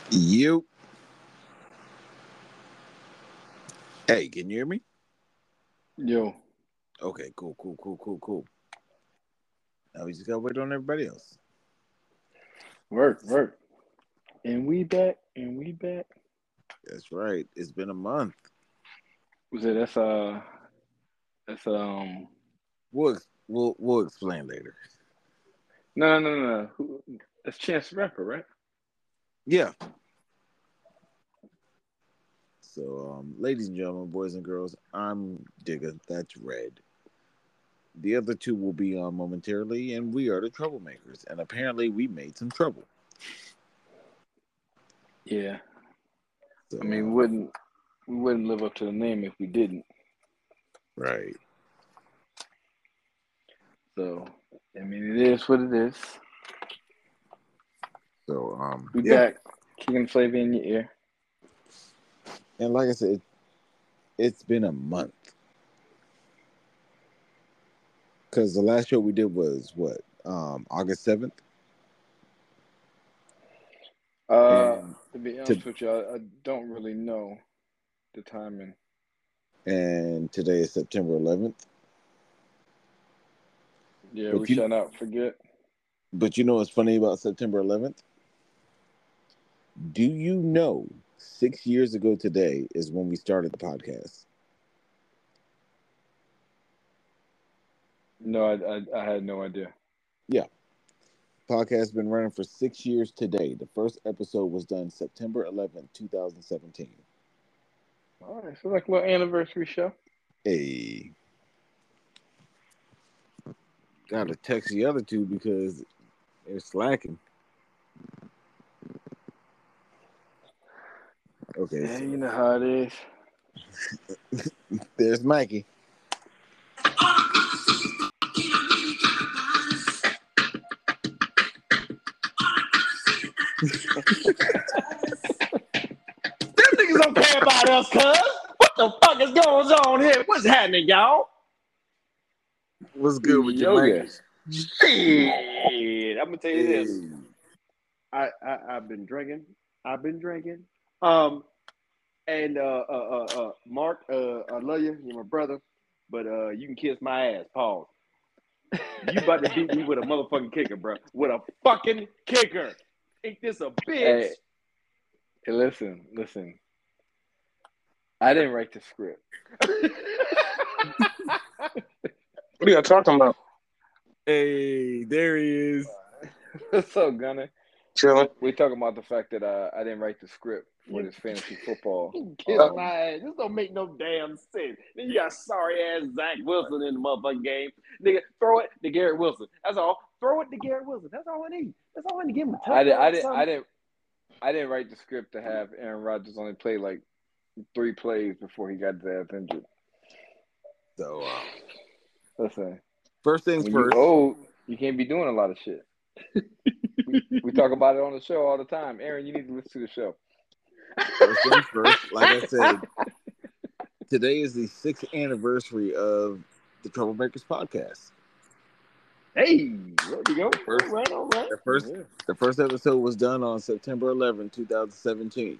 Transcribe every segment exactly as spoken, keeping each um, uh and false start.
You. Hey, can you hear me? Yo, Okay, cool, cool, cool, cool, cool. Now we just gotta wait on everybody else. work, work. And we back, and we back. That's right. It's been a month. Was it that's uh that's um We'll ex- we'll we'll explain later. no no no no Who, that's Chance the Rapper, right? Yeah. So, um, ladies and gentlemen, boys and girls, I'm Digga. That's Red. The other two will be on momentarily, and we are the troublemakers. And apparently, we made some trouble. Yeah. So, I mean we um, wouldn't we wouldn't live up to the name if we didn't. right. So I mean it is what it is. So, um, We yeah. back, kicking the flavor in your ear. And like I said, it, it's been a month. Because the last show we did was what? Um, August seventh? Uh And to be to honest with you, I, I don't really know the timing. and today is September eleventh. Yeah, we But you shall not forget. but you know what's funny about September eleventh? Do you know six years ago today is when we started the podcast? No, I, I I had no idea. Yeah, podcast has been running for six years today. The first episode was done September eleventh, two thousand seventeen. All right, so like a little anniversary show. Hey, gotta text the other two because they're slacking. Okay, Yeah, so you know how it is. there's Mikey. Them niggas don't care about us, cuz. What the fuck is going on here? What's happening, y'all? What's good with you, Yo, Mikey? yes. Shit. I'm gonna tell you this. Hey, I, I I've been drinking. I've been drinking. Um, and uh, uh, uh, uh Mark, uh, I love you. You're my brother, but uh, you can kiss my ass. Pause. You about to beat me with a motherfucking kicker, bro. With a fucking kicker. Ain't this a bitch? Hey, hey, listen, listen. I didn't write the script. What are y'all talking about? hey, there he is. What's up, Gunner? Chilling. We talking about the fact that uh, I didn't write the script for this fantasy football. You can kiss Um, my ass. This don't make no damn sense. Then you got sorry ass Zach Wilson in the motherfucking game. Nigga, throw it to Garrett Wilson. That's all. Throw it to Garrett Wilson. That's all I need. That's all I need to give him a I didn't. touchdown I or didn't. I something. didn't. I didn't write the script to have Aaron Rodgers only play like three plays before he got his ass injured. So, uh, Listen, first things when you first. old, you can't be doing a lot of shit. we, we talk about it on the show all the time. Aaron, you need to listen to the show. First things first. Like I said, today is the sixth anniversary of the Troublemakers podcast. Hey, there we go. First, all right, all right. the first, Yeah. the first episode was done on September eleventh, two thousand seventeen.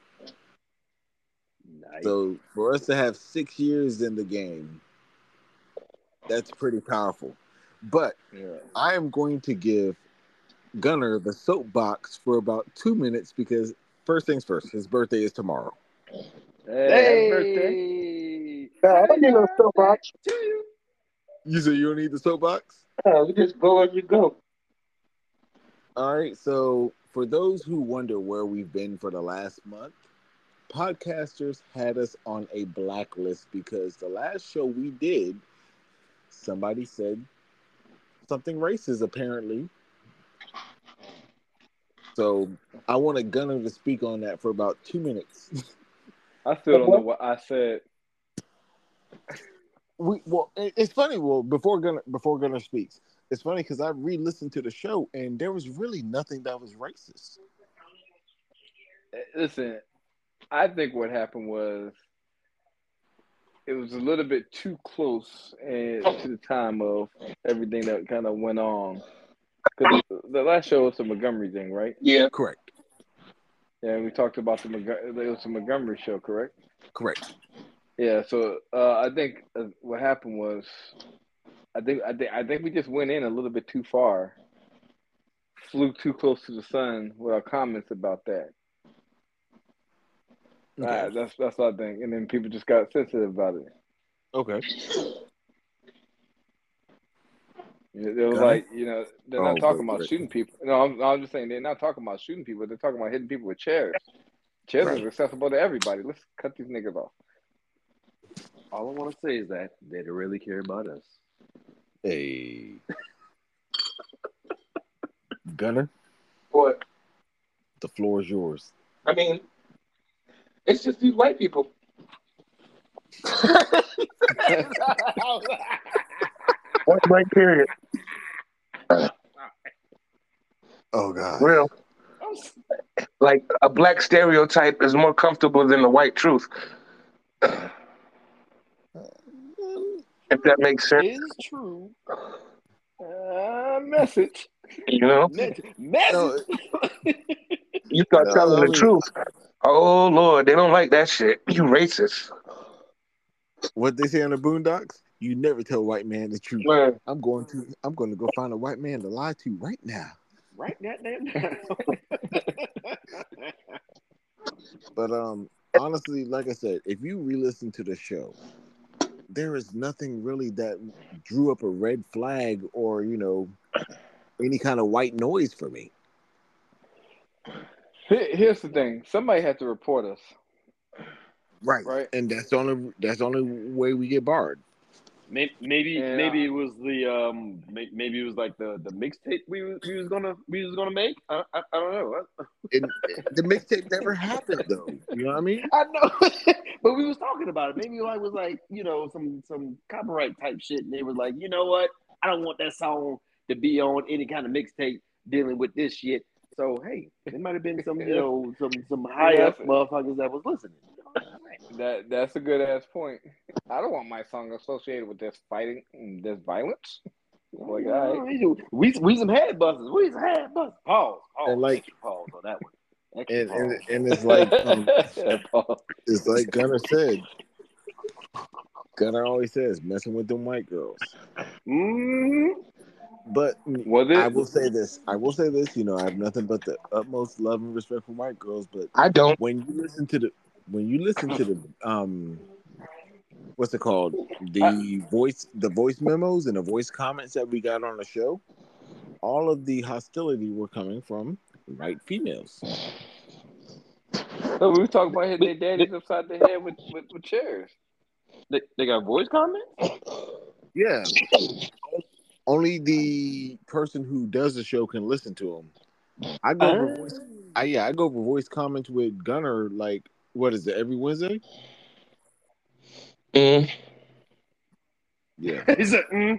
Nice. So for us to have six years in the game, that's pretty powerful. But Yeah. I am going to give Gunner the soapbox for about two minutes because first things first, his birthday is tomorrow. Hey, happy birthday. Hey, Nah, I happy don't need no birthday soapbox. to you. You say you don't need the soapbox? Uh, we just go as you go. All right. So for those who wonder where we've been for the last month, podcasters had us on a blacklist because the last show we did, somebody said something racist apparently. So I wanted Gunner to speak on that for about two minutes. I still don't know what I said. we well, it- it's funny. Well, before Gunner before Gunner speaks, it's funny because I re-listened to the show and there was really nothing that was racist. Listen, I think what happened was it was a little bit too close and to the time of everything that kind of went on. Because the last show was the Montgomery thing, right? Yeah. Correct. Yeah, we talked about the Montg- it was the Montgomery show, correct? Correct. Yeah. So uh, I think uh, what happened was I think I think I think we just went in a little bit too far, flew too close to the sun with our comments about that. Okay. Uh, that's that's what I think, and then people just got sensitive about it. Okay. They they was Gunner? like, you know, they're Oh, not talking wait, about wait. shooting people. No, I'm, I'm just saying they're not talking about shooting people. They're talking about hitting people with chairs. Chairs Right. is accessible to everybody. Let's cut these niggas off. All I want to say is that they don't really care about us. Hey. Gunner, What? the floor is yours. I mean, it's just these white people. Point blank period. Oh God. Real. Like a black stereotype is more comfortable than the white truth. If that makes sense, Is true. Uh, message. you know. Message. No, You start no, telling I the mean, truth. Oh Lord, they don't like that shit. You racist. what they say on the Boondocks, you never tell a white man the truth. Man, I'm going to I'm going to go find a white man to lie to right now. Right that damn down. But um honestly, like I said, if you re-listen to the show, there is nothing really that drew up a red flag or, you know, any kind of white noise for me. Here- Here's the thing. Somebody had to report us, Right. right? And that's the only that's the only way we get barred. Maybe maybe, Yeah. maybe it was the um may- maybe it was like the, the mixtape we was, we was gonna we was gonna make. I I, I don't know. And the mixtape never happened though. You know what I mean? I know, but we was talking about it. Maybe like was like you know some some copyright type shit, and they was like, you know what? I don't want that song to be on any kind of mixtape dealing with this shit. So hey, there might have been some you know some some high up That's- motherfuckers that was listening. That that's a good ass point. I don't want my song associated with this fighting and this violence. Like, all right. We we some head busters. We some head busters. Pause. Pause. And like- Extra pause on that one. Extra And and, pause. and it's like um, Paul. it's like Gunner said. Gunner always says, messing with them white girls. Mm-hmm. But Was I it? will say this. I will say this. You know, I have nothing but the utmost love and respect for white girls. But I don't. when you listen to the, when you listen to the, um, what's it called? The voice, the voice memos and the voice comments that we got on the show. All of the hostility were coming from white females. So we were talking about hitting their daddies upside the head with, with, with chairs. They, they got voice comments? Yeah. Only the person who does the show can listen to them. I go over Uh, voice. I yeah, I go over voice comments with Gunner. Like, what is it? Every Wednesday? Mm. Yeah. He said, mm.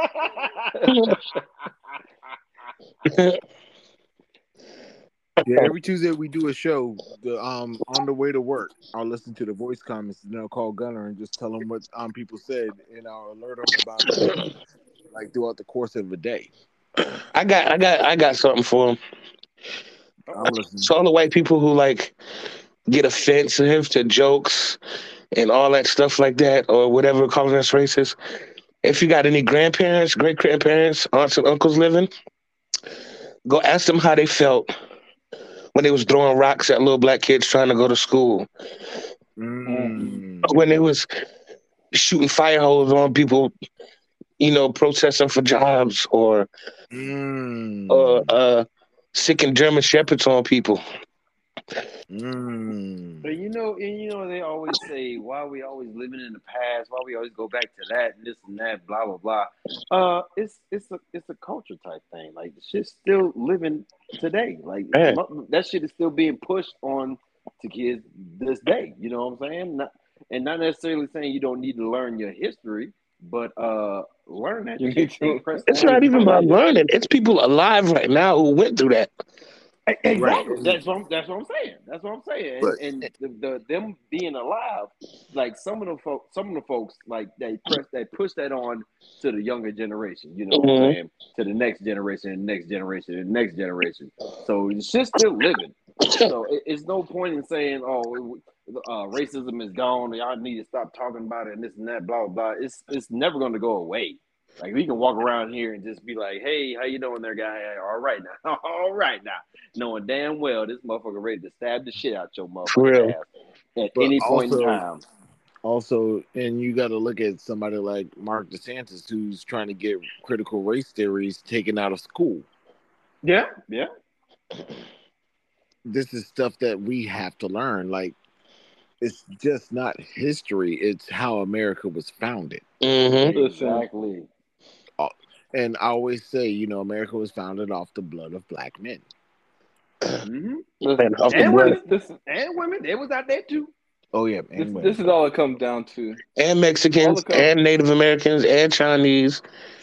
Yeah. Every Tuesday we do a show. The um on the way to work, I'll listen to the voice comments and I'll call Gunner and just tell him what um people said and I'll alert him about it, like throughout the course of a day. I got, I got, I got something for them. I'm listening. So all the white people who like get offensive to jokes and all that stuff like that, or whatever, calling us racist. If you got any grandparents, great grandparents, aunts and uncles living, go ask them how they felt when they was throwing rocks at little black kids trying to go to school. Mm. When they was shooting fire hoses on people, you know, protesting for jobs, or Mm. or uh, sicking German shepherds on people. Mm. But you know, and you know, they always say, why are we always living in the past? Why we always go back to that and this and that, blah blah blah. Uh, it's it's a it's a culture type thing. Like the shit's still living today. Like Yeah. mo- that shit is still being pushed on to kids this day. You know what I'm saying? Not, and not necessarily saying you don't need to learn your history, but uh, learn that You shit. need to- Impress It's on not even about somebody. learning. It's people alive right now who went through that. Exactly. Right. That's what I'm, that's what I'm saying. That's what I'm saying. But- And, and the, the them being alive, like some of the folks, some of the folks, like they press, they push that on to the younger generation. You know what Mhm. I'm saying? To the next generation, and next generation, and next generation. So the shit's still living. So it, it's no point in saying, "Oh, uh, racism is gone. Y'all need to stop talking about it and this and that." Blah blah blah. It's it's never going to go away. Like we can walk around here and just be like, "Hey, how you doing, there, guy? All right now, all right now," knowing damn well this motherfucker ready to stab the shit out your For motherfucking real. ass at But any point in also, time. also, and you got to look at somebody like Mark DeSantis, who's trying to get critical race theories taken out of school. Yeah, yeah. This is stuff that we have to learn. Like, it's just not history; it's how America was founded. Mm-hmm. Exactly. Uh, And I always say, you know, America was founded off the blood of black men. Mm-hmm. And off the And blood. women, this, and women, they was out there too. Oh yeah, This, and this women. is all it comes down to. And All Mexicans it comes, and Native Americans and Chinese.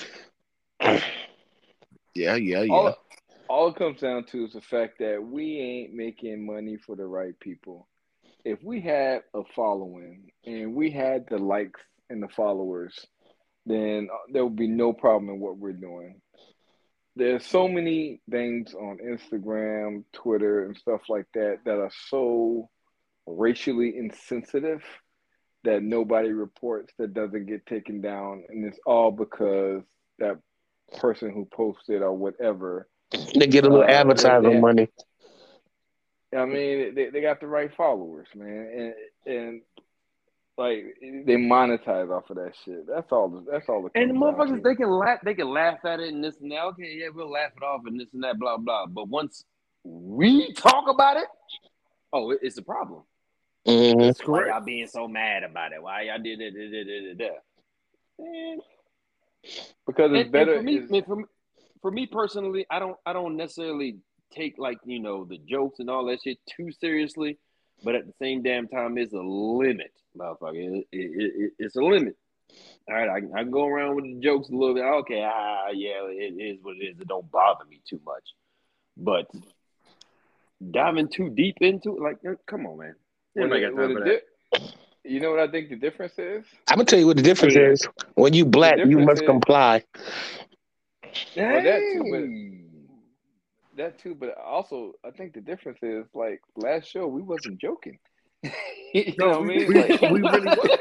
Yeah, yeah, yeah. all, all it comes down to is the fact that we ain't making money for the right people. If we had a following and we had the likes and the followers, then there would be no problem in what we're doing. There's so many things on Instagram, Twitter, and stuff like that that are so racially insensitive that nobody reports, that doesn't get taken down, and it's all because that person who posted or whatever, They get a little uh, they, advertising they money. I mean, they, they got the right followers, man, and and like they monetize off of that shit. That's all. That's all it And the comes down motherfuckers, to. they can laugh, they can laugh at it and this and that. Okay, yeah, we'll laugh it off and this and that, blah blah. But once we talk about it, oh, it, it's a problem. Mm-hmm. That's Why correct. y'all being so mad about it? Why y'all did it? Did it, did it, did it? And, Because it's and, and better. for me, Is man, for me, for me personally, I don't, I don't necessarily take like you know the jokes and all that shit too seriously. But at the same damn time, it's a limit, motherfucker. It, it, it, it's a limit. All right, I, can- I can go around with the jokes a little bit. Okay, ah, yeah, it is what it is. It don't bother me too much. But diving too deep into it, like, eh, come on, man. what Anybody it, got what time for it that? di- You know what I think the difference is? I'm gonna tell you what the difference Yeah. is. When you The black, you difference must is comply. well that too, but Hey, that too, but also I think the difference is like last show we wasn't joking. You No, know what I we mean? we, Like, we really wasn't.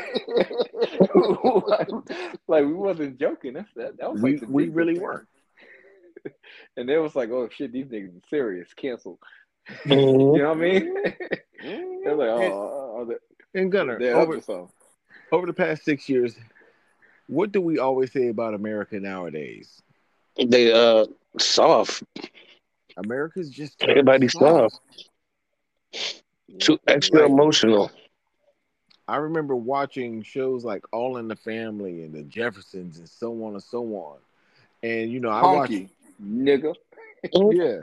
like, like we wasn't joking. That's that. That was like We the we big really difference. weren't. And they was like, "Oh shit, these niggas are serious. Cancel." Mm-hmm. You know what I mean? They're like, And, "Oh, oh they're, and Gunner, they're up over to something." over the past six years, what do we always say about America nowadays? They uh soft. America's just turned Everybody's soft. soft. yep, Too you're extra Like, right. emotional. I remember watching shows like All in the Family and the Jeffersons and so on and so on. And you know, I watched. Honky, nigga. Yeah.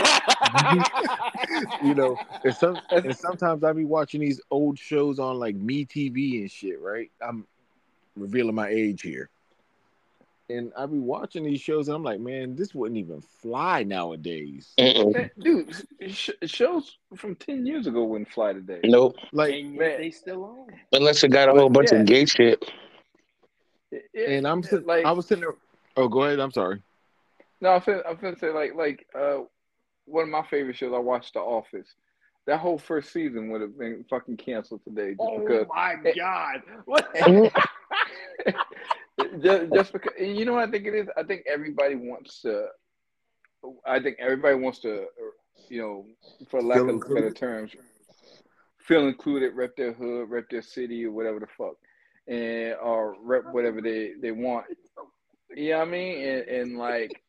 You know, and some That's, and sometimes I be watching these old shows on like Me T V and shit, right? I'm revealing my age here. And I be watching these shows and I'm like, man, this wouldn't even fly nowadays. Mm-mm. man, dude, sh- shows from ten years ago wouldn't fly today. Nope. Like, And yet Man, they still on. Unless it got a whole but bunch yeah, of gay shit. it, and I'm sit- I like was sitting there. Oh, go ahead. I'm sorry. no, I'm finna, I'm finna say like like uh one of my favorite shows. I watched The Office. That whole first season would have been fucking canceled today just Oh because. my god! What? Mhm. just, just because you know what I think it is. I think everybody wants to. I think everybody wants to, you know, for lack Feel of better included? terms, feel included, rep their hood, rep their city, or whatever the fuck, and or rep whatever they they want. You know what I mean? And, and like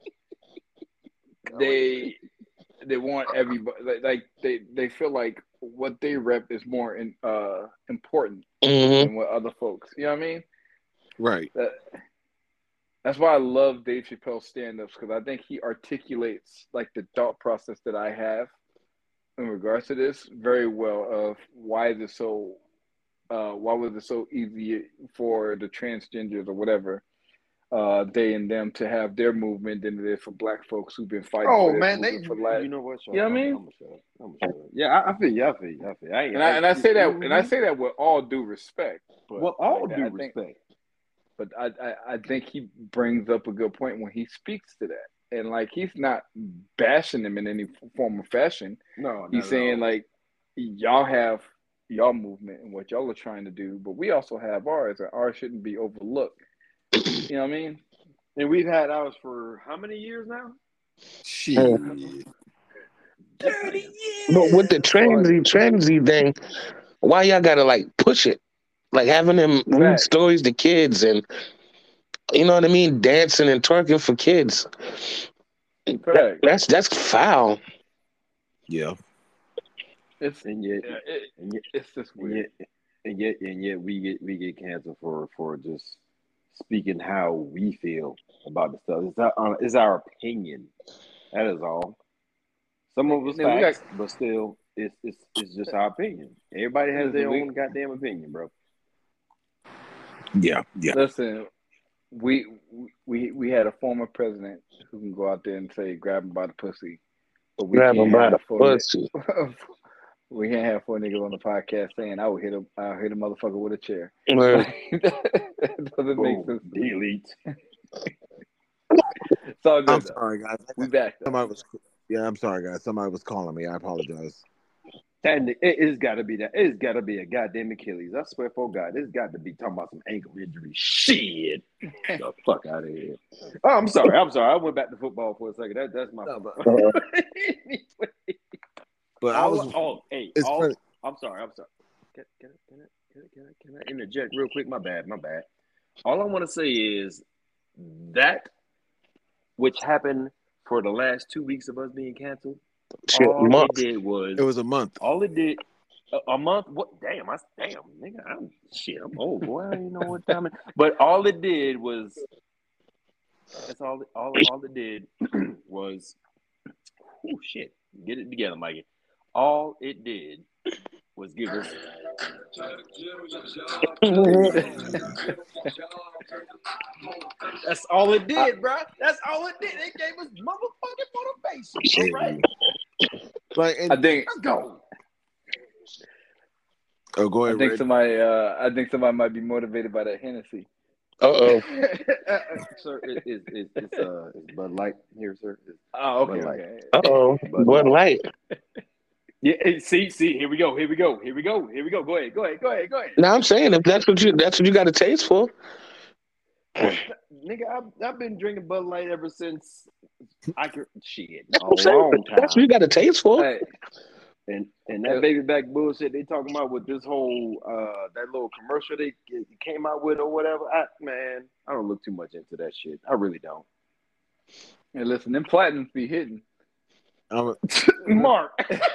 they they want everybody like, like they they feel like what they rep is more in, uh important Mm-hmm. than what other folks. You know what I mean? Right. That that's why I love Dave Chappelle's stand-ups because I think he articulates like the thought process that I have in regards to this very well. Of why is it so? Uh, why was it so easy for the transgenders or whatever uh, they and them to have their movement than it is for black folks who've been fighting Oh for their man, they. movement for the last. You know what? Shut You know up. what I I'm, mean? I'm gonna shut up. I'm gonna shut up. Yeah, I, I feel you. I feel you. I feel you. I, And I and I say that and I mhm. say that with all due respect, but Well, all like, due I think, respect. but I, I I think he brings up a good point when he speaks to that. and like he's not bashing them in any form or fashion. No, He's saying like y'all have y'all movement and what y'all are trying to do, but we also have ours, and ours shouldn't be overlooked. You know what I mean? And we've had ours for how many years now? Shit. thirty years. But with the transy transy thing, why y'all gotta like push it? Like having them read Right. stories to kids and you know what I mean, dancing and twerking for kids. That, Correct. that's that's foul. Yeah. It's And yet, yeah, it, and yet, it's just and weird. yet, and yet, and yet, we get we get canceled for for just speaking how we feel about the stuff. It's our, it's our opinion. That is all. Some of us Then we got- facts, but still, it's it's it's just our opinion. Everybody has their We- own goddamn opinion, bro. Yeah. Yeah. Listen, we we we had a former president who can go out there and say grab him by the pussy, but we Grab can't them by have the four pussy. ni- we can't have four niggas on the podcast saying I would hit a I would hit a motherfucker with a chair. Word. That doesn't make Boom. sense. Delete. It's all good. I'm though. sorry, guys. We back though. Somebody was. Yeah, I'm sorry, guys. Somebody was calling me. I apologize. That ni- it, it's got to be that. It's got to be a goddamn Achilles. I swear for God, it's got to be talking about some ankle injury. Shit. Get the fuck out of here. Oh, I'm sorry. I'm sorry. I went back to football for a second. That that's my. No, but- fault. But I All- was. oh, hey, It's all- funny. I'm sorry. I'm sorry. Can, can, I, can, I, can, I, can, I, can I interject real quick? My bad. My bad. All I want to say is that which happened for the last two weeks of us being canceled. Shit, all month. it did was It was a month. all it did a, a month. What? Damn! I damn nigga. I'm shit. I'm old boy. I don't even know what time. It, but all it did was that's all. All all it did was. Oh shit! Get it together, Mikey. All it did was give us. That's all it did, bro. That's all it did. It gave us motherfucking motivation. Shit. All right, Like, and, I think let's go. oh, go I ahead, think Red. somebody uh I think somebody might be motivated by that Hennessy. Uh oh. Sir, it is it, it's uh it's Bud Light here, sir. It's Oh, okay, Bud Light. okay. Uh oh. Bud Bud Light. Yeah, hey, see, see, here we go, here we go, here we go, here we go. Go ahead, go ahead, go ahead, go ahead. Now I'm saying if that's what you that's what you got a taste for. Nigga, I've, I've been drinking Bud Light ever since I could shit That's a what I'm saying. long That's what you time. got a taste for. Hey, And and that baby back bullshit they talking about with this whole uh that little commercial they came out with or whatever. I man, I don't look too much into that shit. I really don't. hey, listen, them platinums be hitting. I'm, Mark.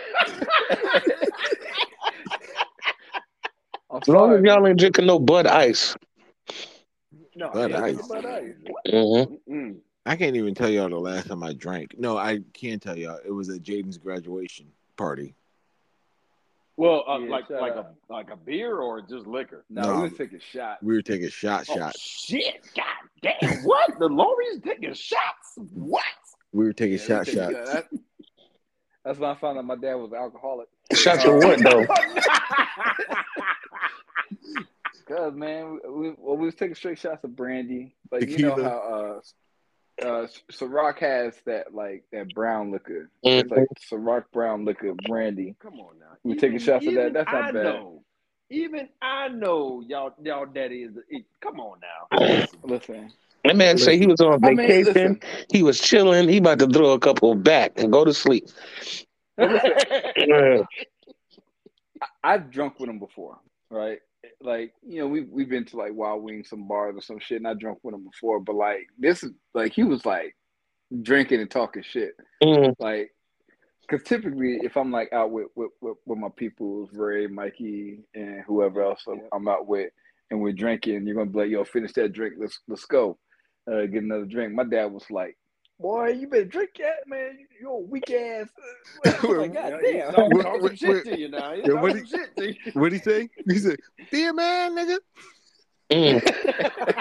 I'm As long sorry, as y'all man. ain't drinking no Bud Ice. No, Bud yeah, Ice. Bud Ice. What? Mm-hmm. Mm-mm. I can't even tell y'all the last time I drank. No, I can tell y'all. It was at Jaden's graduation party. Well, uh, Yeah, like shut like up. a like a beer or just liquor. No, No. we was taking shots. We were taking shot, Oh shot. shit! God damn! What? The Lori's taking shots? What? We were taking Yeah, we shot, taking shot. shots. That- That's when I found out my dad was an alcoholic. Shots of what though? Cause man, we, well, we was taking straight shots of brandy. Like you know Tequila. how uh, uh, Ciroc has that like that brown liquor. It's Mhm. like Ciroc brown liquor brandy. Come on now. We taking shots of that. even That's not I bad. know. Even I know y'all y'all daddy is it, come on now. Listen, That man say he was on I mean, vacation. listen. He was chilling. He about to throw a couple back and go to sleep. Well, listen. Yeah. I've drunk with him before, right? Like, you know, we've we've been to like Wild Wings, some bars or some shit, and I drunk with him before. But like, this is like he was like drinking and talking shit, Mm. like, because typically if I'm like out with with, with, with my people, Ray, Mikey, and whoever else I'm, Yeah. I'm out with, and we're drinking, you're gonna be like, yo, finish that drink, let's let's go, uh, get another drink. My dad was like, boy, you better drink that, man. You a weak ass. I'm like, God Yeah, damn. He's talking, Wait, talking wait, shit wait. to you now. He's Yeah, what talking shit to you. What'd he say? He said, be a man, nigga. Mm.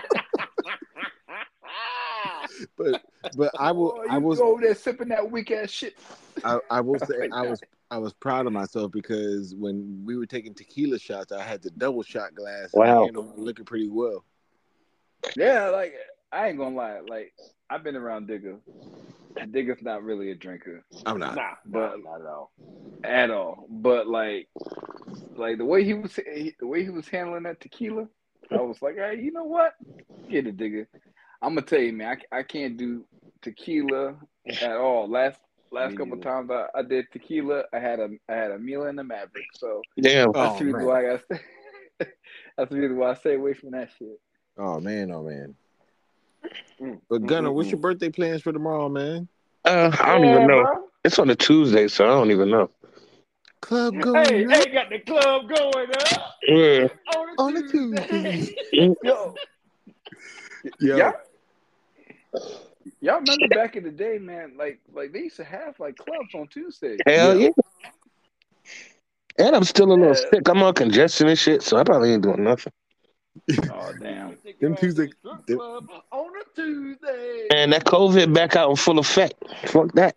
But but I will Boy, I you was go over there sipping that weak ass shit. I, I will say I was I was proud of myself because when we were taking tequila shots, I had the double shot glass and I Wow. handled my liquor pretty well. Yeah, like I ain't gonna lie. Like I've been around Digger. Digger's not really a drinker. I'm not. Nah, But nah, not at all. at all. But like, like the way he was, the way he was handling that tequila, I was like, hey, you know what? Get it, Digger. I'm gonna tell you, man. I, I can't do tequila at all. Last last Me couple neither. times I, I did tequila, I had a I had a Mila and a Maverick. So Damn. that's Oh the reason man. why I got. That's the reason why I stay away from that shit. Oh man. Oh man. Mm, But mm, Gunner, mm, what's your mm. birthday plans for tomorrow, man? Uh, I don't Yeah, even know. bro. It's on a Tuesday, so I don't even know. Club Hey, going up hey, got the club going up Yeah. on a on a Tuesday. Tuesday. Yo, Yo, y'all, y'all remember back in the day, man? Like like they used to have like clubs on Tuesdays. Hell yeah. yeah. And I'm still a little Yeah. sick. I'm on congestion and shit, so I probably ain't doing nothing. Oh damn. Take Them your ass to Tuesday, the strip them, club on a Tuesday. And that COVID back out in full effect. Fuck that.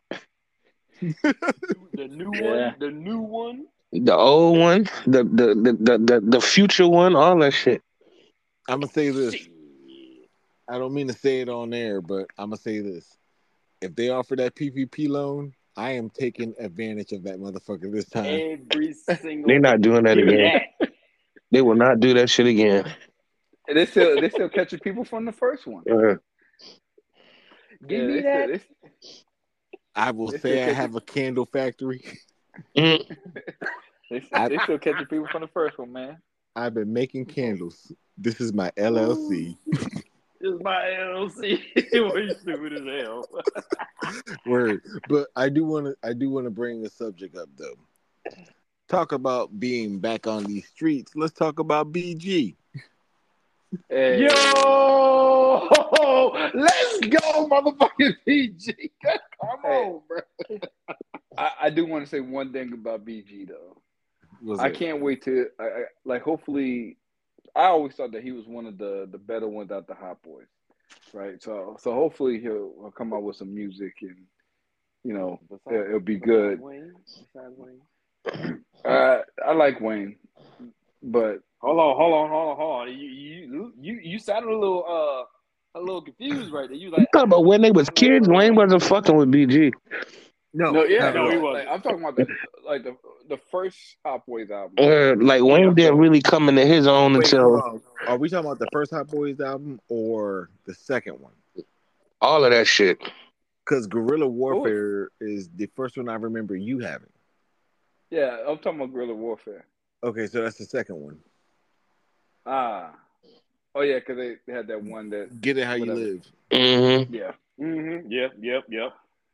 The new Yeah. one, the new one. The old one, the the the the, the, the future one, all that shit. I'm gonna say this. Shit. I don't mean to say it on air, but I'm gonna say this. If they offer that P P P loan, I am taking advantage of that motherfucker this time. Every They're single. not doing that Give me again. that. They will not do that shit again. And they still they still catching people from the first one. Uh, Give Yeah, me they that. still, they, I will they say still I catching have a candle factory. mm, they, I, they still catching people from the first one, man. I've been making candles. This is my L L C. It's my L L C. What you stupid as hell. Word. But I do want to. I do want to bring the subject up though. Talk about being back on these streets. Let's talk about B G. Hey. Yo, let's go, motherfucking P G. Come Hey. on, bro. I, I do want to say one thing about B G though. Was I it? can't wait to I, I, like. Hopefully, I always thought that he was one of the the better ones out the Hot Boys, right? So so hopefully he'll, he'll come out with some music and you know it, it'll be good. Wayne, besides Wayne. Uh, I like Wayne, but Hold on, hold on, hold on, hold on. You you you you sounded a little uh a little confused right there. You like talking about when they was I like kids, Lil Wayne Wayne. wasn't fucking with B G. No, no, yeah, not No, at he all. wasn't. like, I'm talking about the like the the first Hot Boys album. Uh, like Wayne Yeah, didn't so really come into his own Wait, hold until on. Are we talking about the first Hot Boys album or the second one? all of that shit. Because Guerrilla what was, Warfare is the first one I remember you having. yeah, I'm talking about Guerrilla Warfare. Okay, so that's the second one. Ah, oh yeah, because they, they had that one that Get it how you whatever. live. Mm-hmm. Yeah. Mm-hmm. Yep, yep, yep.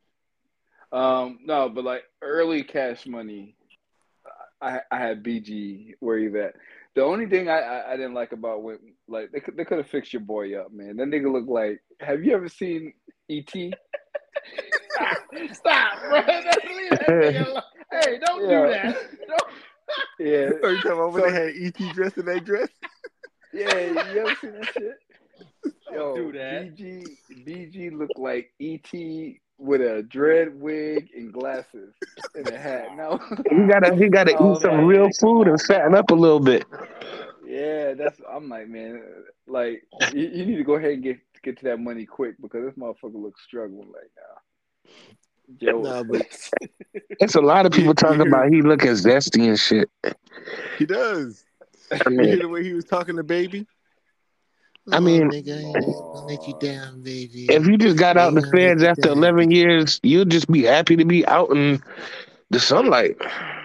Um, no, but like early Cash Money, I I had B G where he's at. The only thing I, I, I didn't like about when like they could they could have fixed your boy up, man. That nigga look like. Have you ever seen E T? Stop, stop, bro. Don't leave that nigga alone. Hey, don't do Yeah, that. Don't. yeah. Are you talking about when So they had E T dressed in that dress? yeah, you ever seen that shit? Don't Yo, do that. B G B G looked like E T with a dread wig and glasses and a hat. No, He gotta he gotta I eat was some like, real Man, come food and on, fatten man. up a little bit. yeah, that's. I'm like, man, like you, you need to go ahead and get get to that money quick because this motherfucker looks struggling right now. Joe, Nah, but It's a lot of you, people you talking hear about he looking zesty and shit. he does. I You mean, hear the way he was talking to Baby? I Oh, mean, nigga, I ain't just gonna let you Lord. down, baby. if you just got I out ain't the gonna let feds you after down. eleven years, you'll just be happy to be out in the sunlight.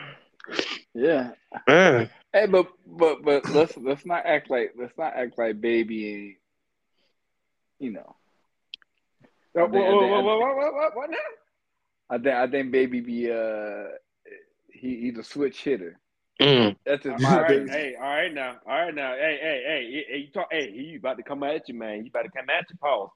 yeah. Man, Hey, but but but let's let's not act like let's not act like Baby ain't. You know, I What, think I what, think what, I, what, what, what, what now? I think I think Baby be uh he he's a switch hitter. mm. That's Uh, just all my right, opinion. hey, all right now, all right now, hey, hey, hey, hey, you talk, hey, he about to come at you, man. You about to come at you, Paul.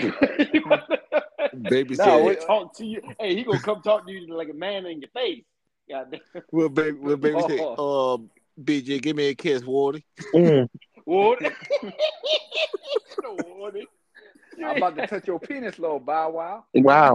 Baby No, He said, what, talk to you. Hey, he gonna come talk to you like a man in your face. Goddamn. well, baby, well, baby said, oh, um, B J, give me a kiss, Wardy. Mm. What? No, what? I'm about to touch your penis, little Bow Wow. Wow.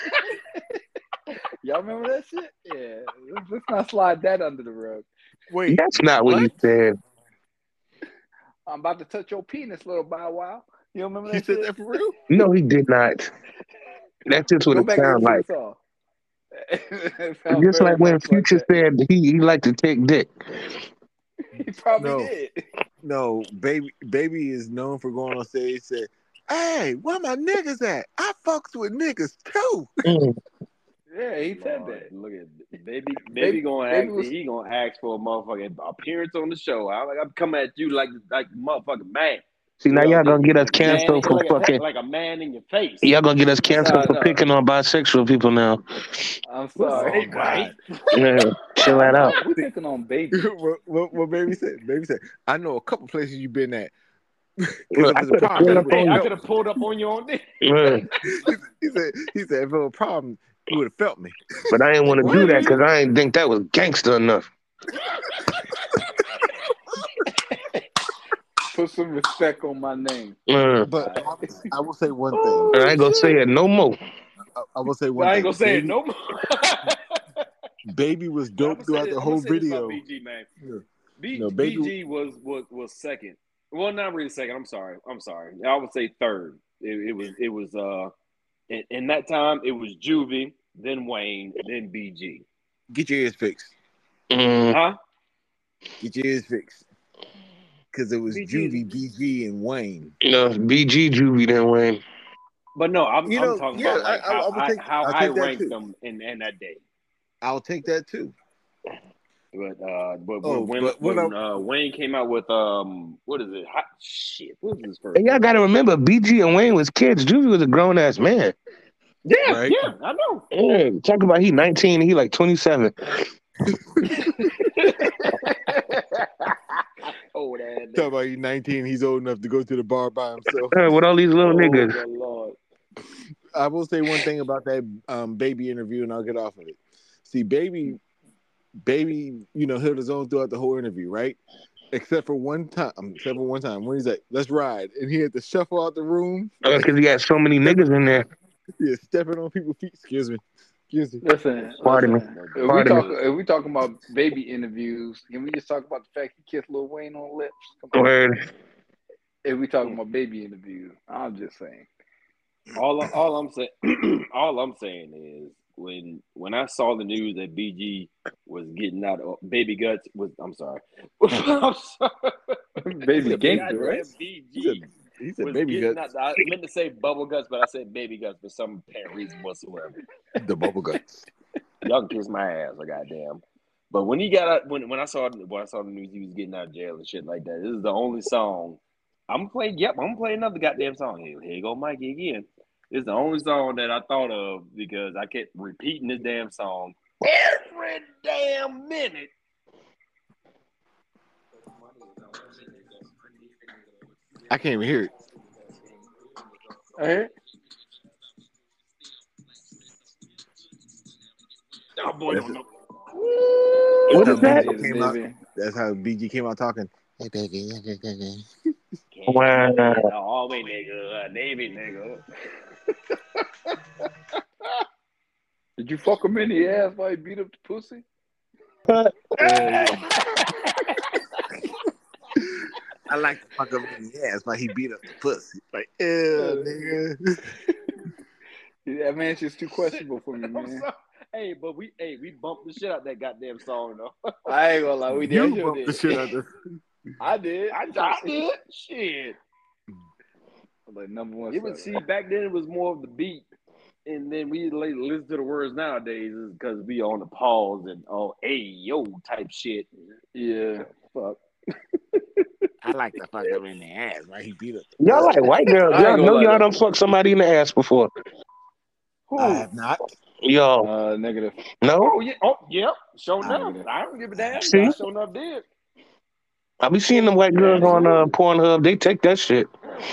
Y'all remember that shit? Yeah, let's, let's not slide that under the rug. Wait, That's not what he what? said. I'm about to touch your penis, little Bow Wow. You don't remember He that said shit? that for real? No, he did not. That's just what Go it back and sounds listen to like. the song. It sounds Just very like when much like Future that. said he, he liked to take dick. He probably No. did. No, baby, baby is known for going on stage. Said, "Hey, where my niggas at? I fucks with niggas too." Mm. Yeah, he said Lord, that. look at baby. Baby- Baby gonna Baby ask. was- He gonna ask for a motherfucking appearance on the show. I'm like, I'm coming at you like like a motherfucking man. See, now You know y'all what I'm gonna get us saying? Man, canceled for like a, fucking. like a man in your face. Y'all gonna get us canceled Nah, for no. picking on bisexual people now. I'm Well, sorry. Oh, hey, right? Yeah, chill that out. We picking on Baby. what, what, what baby said? Baby said, "I know a couple places you've been at." Because Look, if I it's a could have I problem, could you have pulled up would hey, have I on felt could me. have pulled up on you on this. you. Yeah, He said, "He said if it was a problem, you would have felt me." but I didn't want to What? do that because I didn't think that was gangster enough. Put some respect on my name. Uh, But I, will, I will say one thing. Oh, I ain't gonna say it no more. I, I will say one I thing. ain't gonna say baby, it no more. Baby was I'm dope gonna say throughout this, the I'm whole gonna say this about video. B G, man. No, B, no, Baby- B G was, was was second. Well, not really second. I'm sorry. I'm sorry. I would say third. It, it was it was uh in, in that time it was Juvie, then Wayne, then B G. Get your ears fixed. Mm, Huh? Get your ears fixed. Because it was B G. Juvie, B G, and Wayne. you know, B G Juvie then Wayne. But no, I'm You I'm know, talking yeah, about like I- I- how I would I, take- how I'll I take that ranked too. them in, in that day. I'll take that too. But uh, but Oh, when but what when I- uh, Wayne came out with um, what is it? Hot shit. What was his first? And y'all one? gotta remember, B G and Wayne was kids. Juvie was a grown ass man. Yeah, Right. yeah, I know. Yeah, talk about he nineteen, he like twenty-seven. Oh, that. Talk about he's nineteen. He's old enough to go to the bar by himself. Uh, with all these little Oh, niggas. my Lord. I will say one thing about that um, Baby interview, and I'll get off of it. See, Baby, Baby, you know, held his own throughout the whole interview, right? Except for one time, um, except for one time when he's like, "Let's ride," and he had to shuffle out the room. Because he got so many niggas in there. Yeah, stepping on people's feet. Excuse me. Excuse me. Listen, Pardon me. listen. If we Pardon talk, if we talking about Baby interviews, can we just talk about the fact he kissed Lil Wayne on the lips? Come on. Word. If we talking about Baby interviews, I'm just saying. All, all I'm saying, all I'm saying is when when I saw the news that B G was getting out of Baby Guts was, I'm sorry, I'm sorry. Baby gangster, right? Goddamn B He said, G he said was Baby getting guts, out. I meant to say Bubble Guts, but I said Baby Guts for some apparent reason whatsoever. the bubble guts. Y'all can kiss my ass, like goddamn. But when he got out, when when I saw when I saw the news, he was getting out of jail and shit like that. This is the only song I'm playing. Yep, I'm playing another goddamn song. Here, here you go, Mikey again. It's the only song that I thought of because I kept repeating this damn song every damn minute. I can't even hear it. Hey, Oh boy, That's don't know. What That's is how that? B G came out. baby. That's how B G came out talking. Hey, baby. hey, baby. Wow. All way nigga, Navy nigga. Did you fuck him in the ass while he beat up the pussy? I like to fuck up in the ass while he beat up the pussy. Like, ew, nigga. That man's just too questionable for me, I'm man. sorry. Hey, but we hey we bumped the shit out that goddamn song though. I ain't gonna lie, we You did. bumped the shit out of I did. I, I did shit. Like number one. It was seller. see back then it was more of the beat, and then we like, listen to the words nowadays is because we on the pause and oh hey yo type shit. Yeah. Fuck. I like to fuck him in the ass while he beat up the Y'all pussy. like white girls. I ain't Y'all gonna know lie, y'all though. done fucked somebody in the ass before. Who? I have not. Y'all. Uh, negative. No? Oh yeah. Oh yep. Show I enough. get it. I don't give a damn. See? I show enough did. I be seeing them white girls on uh, Pornhub. They take that shit.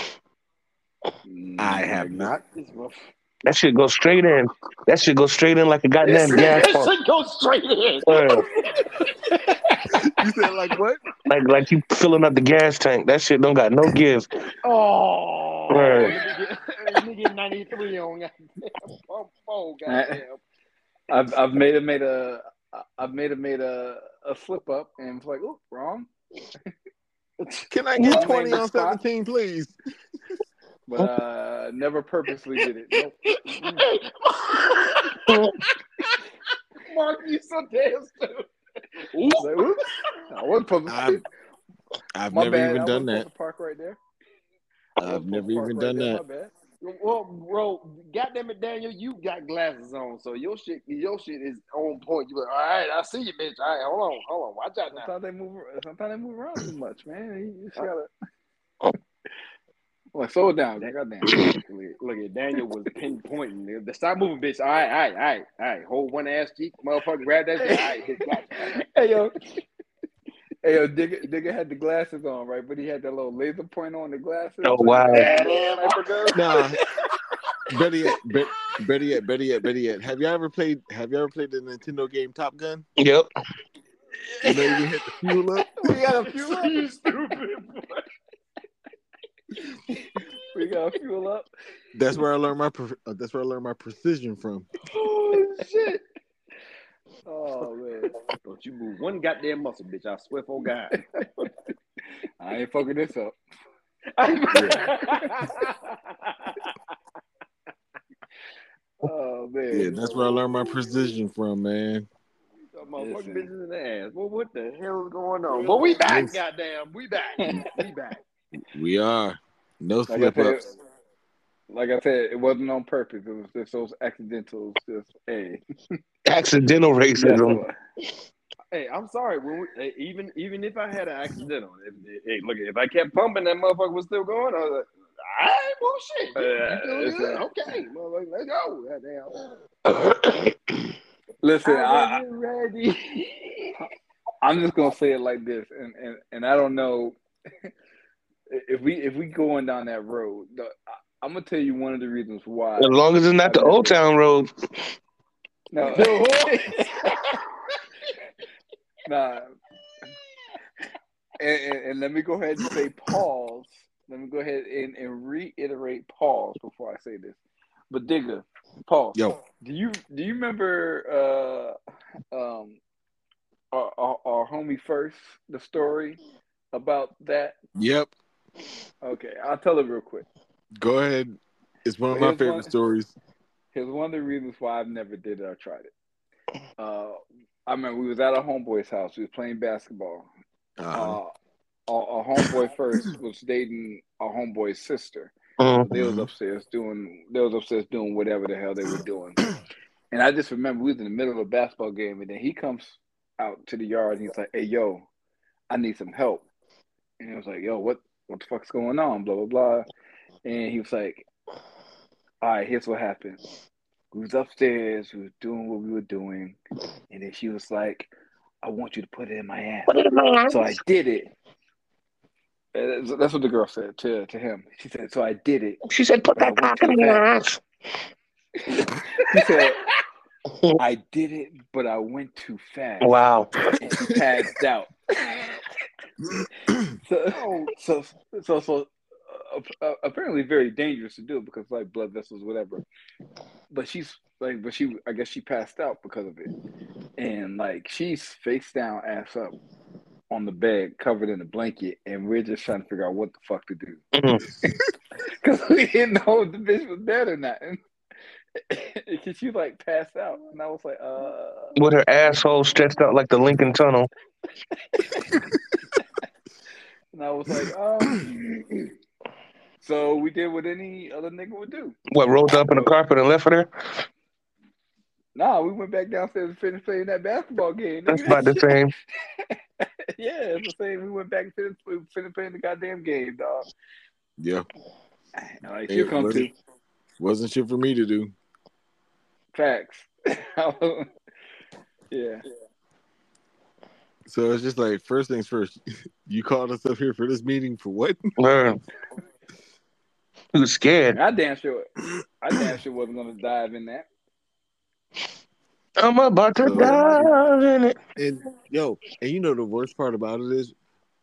I have not. It's rough. That shit go straight in. That shit go straight in like a goddamn gas That pump. shit go straight in. Uh, You said like what? like like you filling up the gas tank. That shit don't got no give. Oh, Right. let me get, let me get ninety-three on goddamn pump four, goddamn. I've I've made a made a I've made a made a a slip up and it's like, oh, wrong. Can I get Wrong twenty name on spot. seventeen, please? but uh, never purposely did it. Nope. Mark, you so damn stupid. Like, oops, I wasn't supposed to. I've, I've My never bad. even I done wasn't that. supposed to park right there. I I've wasn't never supposed to park even right done there. that. My bad. Well, bro, goddamn it, Daniel, you got glasses on, so your shit, your shit is on point. You like, all right, I see you, bitch. All right, hold on, hold on, watch out now. Sometimes they move. Sometimes they move around too much, man. You just gotta. Like, slow it down. Goddamn. Look, look at Daniel was pinpointing. Stop moving, bitch. All right, all right, all right, all right. Hold one ass cheek, motherfucker. Grab that shit. All right, bitch. Gotcha. Hey yo, hey yo, Digger, Digger had the glasses on, right? But he had that little laser point on the glasses. Oh, like, wow. uh, sniper gun. Nah. Better yet, bet, better yet, better yet, better yet. Have you ever played? Have you ever played the Nintendo game Top Gun? Yep. You know you can hit the fuel up. We got a fuel up. You stupid boy. We got a fuel up. That's where I learned my. pre- uh, That's where I learned my precision from. Oh shit! Oh man, Don't you move one goddamn muscle, bitch. I swear for God. I ain't fucking this up. Oh man. Yeah, that's where I learned my precision from, man. Motherfucking Listen. bitches in the ass. Well, what the hell is going on? But we back, goddamn. We back. We back. We are no Like I slip said, ups. like I said, it wasn't on purpose. It was just those accidentals. Just hey, Accidental that's racism. all. Hey, I'm sorry. When we, hey, even even if I had an accidental, if, hey, look, if I kept pumping, that motherfucker was still going. I was like, all right, well, shit. You, you feeling Uh, good? it's Okay, motherfucker, let's go. Goddamn. Listen, I I, wasn't ready. I'm just gonna say it like this, and and, and I don't know if we if we going down that road. The, I, I'm gonna tell you one of the reasons why. As long as it's not I've the Old never- Town Road. No, nah. And, and, and let me go ahead and say pause. Let me go ahead and, and reiterate pause before I say this. But Digger, pause. Yo, Do you do you remember uh, um, our, our, our homie First, the story about that? yep. Okay, I'll tell it real quick. Go ahead. It's one of Well, my here's favorite one- stories. Here's one of the reasons why I've never did it or tried it. Uh, I remember we was at our homeboy's house. We was playing basketball. Uh-huh. Uh, our, our homeboy First was dating our homeboy's sister. Mm. They was upstairs doing. They was upstairs doing whatever the hell they were doing. And I just remember we was in the middle of a basketball game, and then he comes out to the yard and he's like, "Hey, yo, I need some help." And he was like, "Yo, what what the fuck's going on?" Blah blah blah. And he was like, "All right, here's what happened. We was upstairs. We was doing what we were doing, and then she was like, I want you to put it in my ass. So I did it." And that's what the girl said to to him. She said, "So I did it." She said, put But I that went cock in too your fast. ass. He said, "I did it, but I went too fast." Wow. And she passed out. So, so, so, so, uh, uh, apparently very dangerous to do because like blood vessels, whatever. But she's like, but she, I guess she passed out because of it, and like she's face down, ass up on the bed, covered in a blanket, and we're just trying to figure out what the fuck to do because we didn't know if the bitch was dead or not. Because she like passed out, and I was like, uh, With her asshole stretched out like the Lincoln Tunnel. and I was like, um. So we did what any other nigga would do. What, rolled up in the carpet and left her there? Nah, we went back downstairs and finished playing that basketball game. That's about the same. Yeah, it's the same. We went back and finished, we finished playing the goddamn game, dog. Yeah. Like, Hey, she'll come wasn't, to. wasn't shit for me to do. Facts. Yeah. So it's just like, first things first, you called us up here for this meeting for what? Learn. He was scared. I damn sure, I damn sure wasn't gonna dive in that. I'm about to So- dive in it. And yo, and you know the worst part about it is,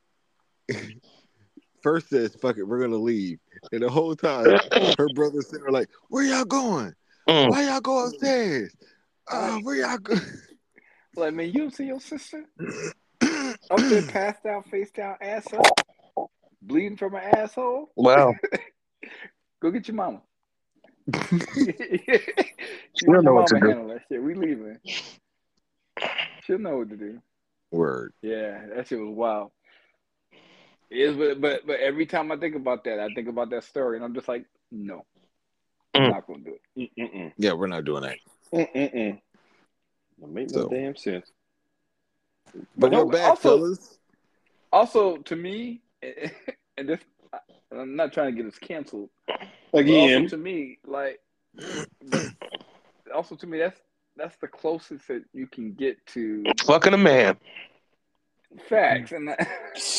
First says, "Fuck it, we're gonna leave," and the whole time her brother's sitting there like, "Where y'all going? Mm. Why y'all go upstairs? Uh, where y'all go?" Like, man, you don't see your sister up there, passed out, face down, ass up, bleeding from her asshole. Wow. Go get your mama. She You don't let know your what to mama do. handle that shit. We leaving. She'll know what to do. Word. Yeah, that shit was wild. It is, but but but every time I think about that, I think about that story, and I'm just like, no, I'm Mm. not gonna do it. Mm-mm. Yeah, we're not doing that. Mm-mm. Don't make no So- damn sense. But But we're no, back, also- fellas. Also, to me, and this, I'm not trying to get us canceled. But Again. also to me, like, but also to me, that's that's the closest that you can get to Fucking a man. facts, and that,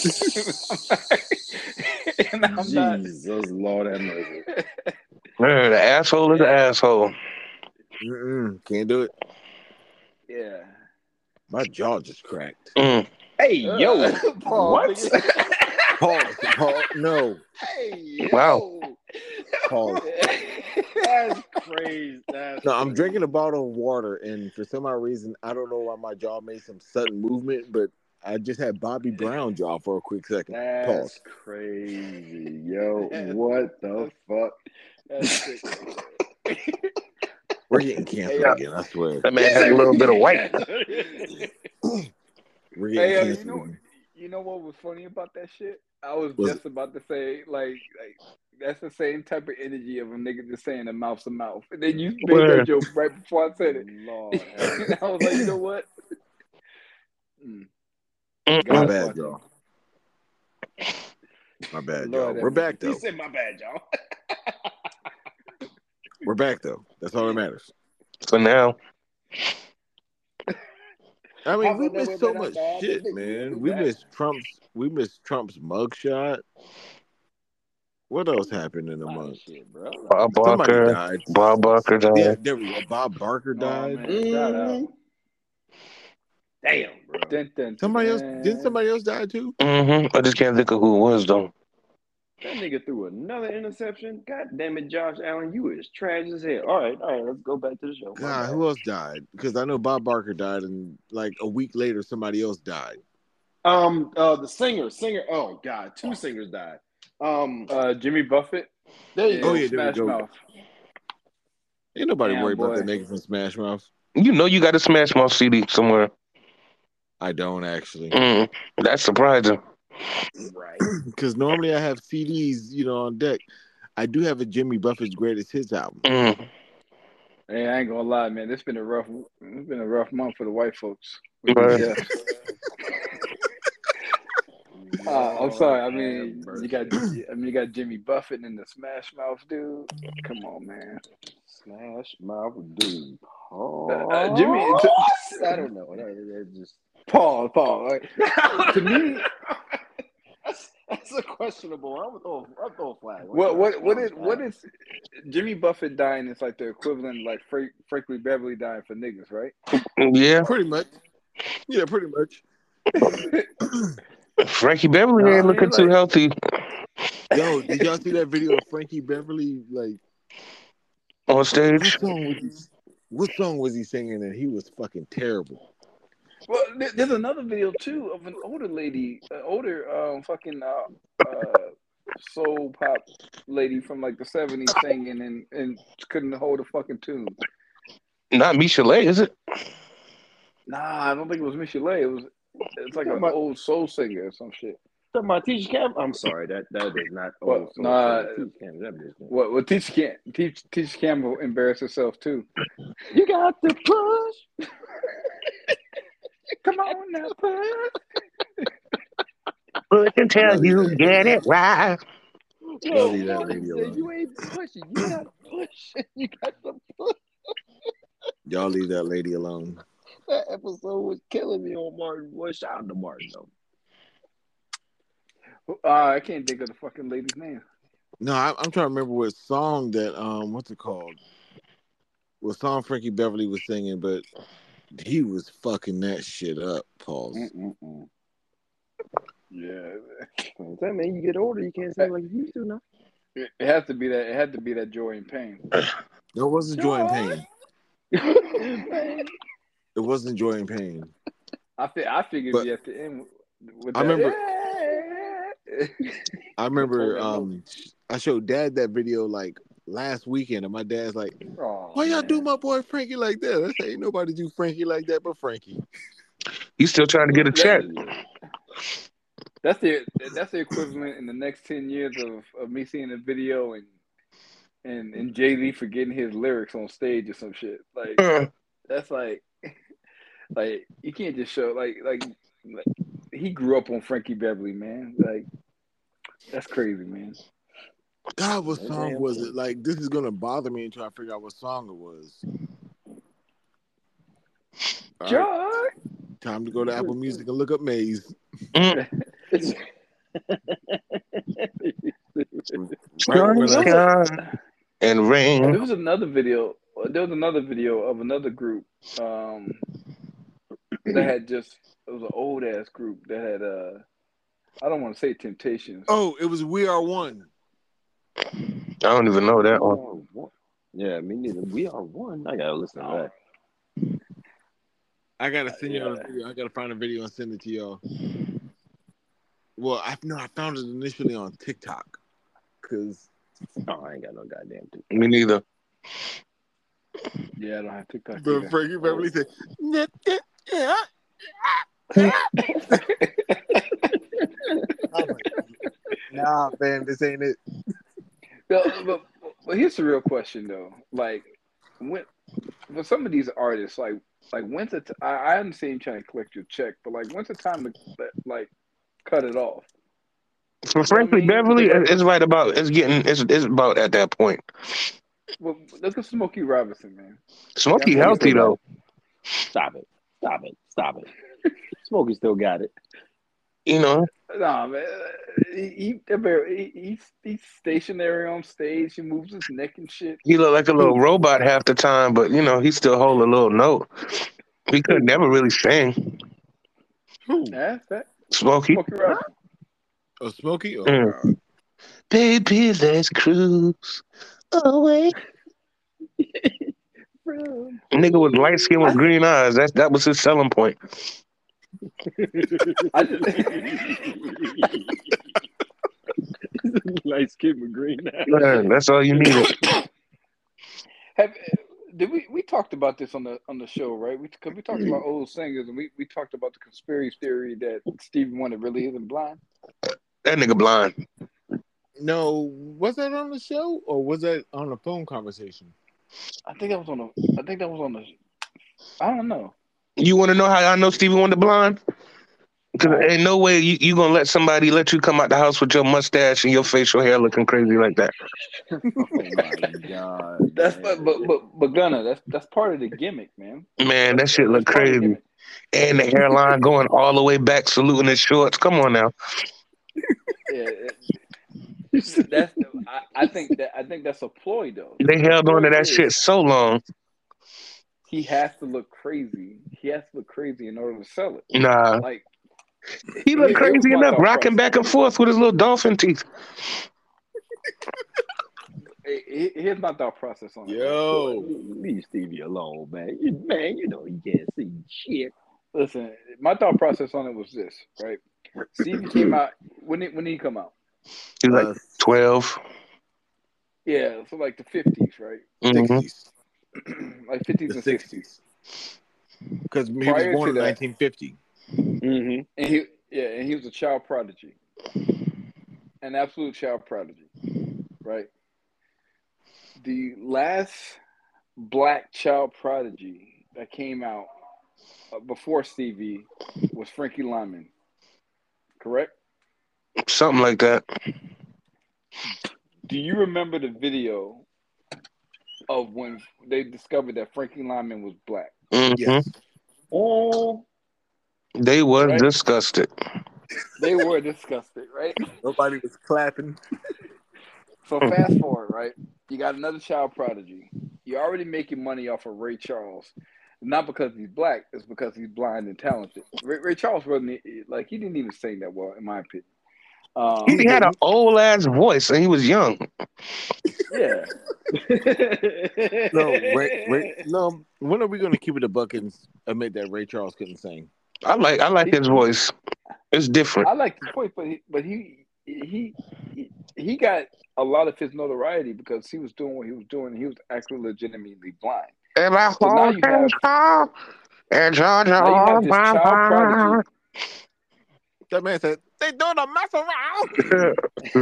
and I'm not. Jesus, Lord have mercy. Man, the asshole is an asshole. Mm-mm, can't do it. Yeah. My jaw just cracked. Mm. Hey, Uh, yo. Paul, what? nigga. Pause. Pause. No. Hey, yo. Wow. Pause. That's crazy. That's No, I'm crazy. drinking a bottle of water, and for some odd reason, I don't know why my jaw made some sudden movement, but I just had Bobby Brown jaw for a quick second. That's Pause. crazy, yo. What the fuck? That's sick. We're getting canceled Hey, again, I swear. That man had a little bit of white. We're getting Hey, uh, canceled you know, again. you know what was funny about that shit? I was Was just about to say, like, like that's the same type of energy of a nigga just saying a mouth's a mouth, and then you made Word. that joke right before I said it. Lord have And I was like, you know what? Mm. Mm-mm. My God bad, fucking- y'all. My bad, Lord y'all. have We're back, He though. said my bad, y'all. We're back, though. That's all that matters. For now. I mean, How we about that missed way so back? much I'm bad, shit, but man. we We back. missed Trump's. We missed Trump's mugshot. What else happened in the A lot of month? shit, bro. Bob Somebody Barker. died. Bob Barker died. Yeah, there we go. Bob Barker Oh, died. man, shout out. Mm. Damn, bro. Dun, dun, Somebody else dun. didn't somebody else die too? Mm-hmm. I just can't think of who it was, though. That nigga threw another interception. God damn it, Josh Allen, you is trash as hell. All right, all right, let's go back to the show. My God, bad. who else died? Because I know Bob Barker died, and like a week later, somebody else died. Um, uh, the singer, singer. Oh God, two singers died. Um, Uh, Jimmy Buffett. there you Yeah, Oh go. yeah, there we Smash go. Mouth. Ain't nobody Damn, worried about boy. that nigga from Smash Mouth. You know you got a Smash Mouth C D somewhere. I don't actually, Mm. That's surprising. Right. because normally I have C Ds, you know, on deck. I do have a Jimmy Buffett's Greatest Hits album. Mm. Hey, I ain't gonna lie, man. It's been a rough, it's been a rough month for the white folks with Right. these deaths. Uh, I'm sorry. I mean, you got, I mean, you got Jimmy Buffett and the Smash Mouth dude. Come on, man. Smash Mouth dude. Oh, Uh, Jimmy, to, I don't know. That, that just Paul, Paul. Like, to me, that's that's a questionable. I'm throw I'm throw a flag. what, what, what is, what is Jimmy Buffett dying is like the equivalent of like Frank, Frankie Beverly dying for niggas, right? Yeah. Pretty much. Yeah, pretty much. Frankie Beverly No, I ain't mean, looking too like- healthy Yo, did y'all see that video of Frankie Beverly? Like, on what stage. song was he? What song was he singing? And he was fucking terrible. Well, there- there's another video too of an older lady, an older um fucking uh, uh soul pop lady from like the seventies singing and and couldn't hold a fucking tune. Not Michelet, is it? Nah, I don't think it was Michelet. It was it's like Yeah, an but- old soul singer or some shit. Talking about Teacher Cam? I'm sorry, that that is not What? old soul. Nah. Teacher Cam, that bitch. What? What? Teacher can't. Teach Teacher Campbell embarrassed herself too. You got to push. Come on now, push. Push until you get it right. Y'all leave that Martin lady said alone. you ain't pushing. You got to push. You got to push. Y'all leave that lady alone. That episode was killing me on Martin. Boy, shout out to Martin though. Uh, I can't think of the fucking lady's name. No, I, I'm trying to remember what song that um, what's it called? What song Frankie Beverly was singing, but he was fucking that shit up. Pause. Mm-mm-mm. Yeah, That man, you get older, you can't sing like you used to now. it it had to be that. It had to be that Joy and Pain. No, it wasn't Joy and Pain. Man. It wasn't Joy and Pain. I fi- I figured But- you at the end with I that. remember- Yeah, I remember Told me um I showed Dad that video like last weekend, and my dad's like, oh, "Why y'all do man. my boy Frankie like that?" I say, "Ain't nobody do Frankie like that but Frankie." You still trying to get a check? That's the that's the equivalent in the next ten years of, of me seeing a video and and and Jay Z forgetting his lyrics on stage or some shit. Like Uh, that's like like you can't just show like like, like he grew up on Frankie Beverly, man. Like that's crazy, man. God, what song was it? Like, this is gonna bother me until I figure out what song it was. All Joy. right, time to go to Apple Music and look up Maze. mm, Right when I, sunshine and rain. There was another video. There was another video of another group um, that had just. It was an old ass group that had. Uh, I don't want to say Temptations. oh, it was We Are One. I don't even know that one. Yeah, me neither. We are one. I gotta listen to that. I gotta send you Yeah. on a video. I gotta find a video and send it to y'all. Well, I no, I found it initially on TikTok, cause Oh, I ain't got no goddamn TikTok. Me neither. Yeah, I don't have TikTok. but either. Frankie Beverly said, I'm like, "Nah, man, this ain't it." but, but, but here's the real question though. Like, when for some of these artists, like like when's the t- I, I understand you trying to collect your check, but like when's the time to like cut it off? For Frankly I mean? Beverly, Because, like- it's right about it's getting it's it's about at that point. Well, look at Smokey Robinson, man. Smokey Yeah, healthy though. Stop it. Stop it. Stop it. Smokey still got it. You know, Nah, man. He, he, he, he's, he's stationary on stage. He moves his neck and shit. he look like a little robot half the time, but you know he still hold a little note. He could never really sing. Who? Yeah, that's that. Smokey, Smokey Robinson. Oh, Smokey? Oh, Mm. God. baby, let's cruise away. Nigga with light skin with green eyes. That that was his selling point. I just, Light skin with green eyes. Man, that's all you needed. have did we we talked about this on the on the show, right? We because we talked about old singers and we, we talked about the conspiracy theory that Stevie Wonder really isn't blind. That nigga blind. No, was that on the show or was that on a phone conversation? I think that was on the. I think that was on the. I don't know. You want to know how I know Stevie Wonder blind? Because Right. ain't no way you, you gonna let somebody let you come out the house with your mustache and your facial hair looking crazy like that. Oh my god. That's man. but but but, but Gunna, that's that's part of the gimmick, man. Man, that That's- shit look that's part of the crazy. gimmick. And the hairline going all the way back, saluting his shorts. Come on now. Yeah, it- that's. I, I think that I think that's a ploy though. They held on to that Is shit so long. He has to look crazy. He has to look crazy in order to sell it. Nah. Like He looked here- here was crazy my enough, thought rocking process. back and forth with his little dolphin teeth. Hey, here- Here's my thought process on it. Yo. Leave Stevie alone, man. You, man, you know he can't see shit. Listen, my thought process on it was this, right? Stevie came out when did when did he come out? He was Uh, like twelve. Yeah, so like the fifties, right? Mhm. sixties. Like fifties The and sixties. sixties. Because he was Prior born to in that- nineteen fifty. Mm-hmm. And he yeah, and he was a child prodigy. An absolute child prodigy. Right? The last black child prodigy that came out uh, before Stevie was Frankie Lyman. Correct? Something like that. Do you remember the video of when they discovered that Frankie Lyman was black? Mhm. Yes. Oh, They was Right. disgusted. They were disgusted, right? Nobody was clapping. So fast forward, right? You got another child prodigy. You're already making money off of Ray Charles. Not because he's black, it's because he's blind and talented. Ray, Ray Charles wasn't like he didn't even sing that well, in my opinion. Um, He had an old ass voice and he was young. yeah. No, Ray, Ray, no. When are we going to keep it a buck and admit that Ray Charles couldn't sing? I like I like his voice. It's different. I like the point, but he, but he he, he he got a lot of his notoriety because he was doing what he was doing. He was actually legitimately blind. And I So now hold you his have car, and Georgia now you have on this my child prodigy. That man said they doing a mess around.